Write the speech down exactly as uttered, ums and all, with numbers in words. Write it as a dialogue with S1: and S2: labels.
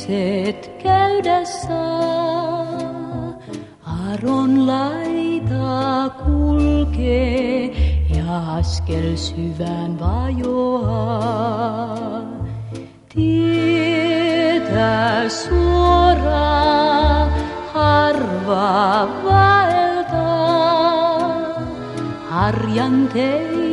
S1: itset käydä saa. Aron laita kulkee ja askel syvään vajoaa. Tietä suoraa harva vaeltaa, harjantein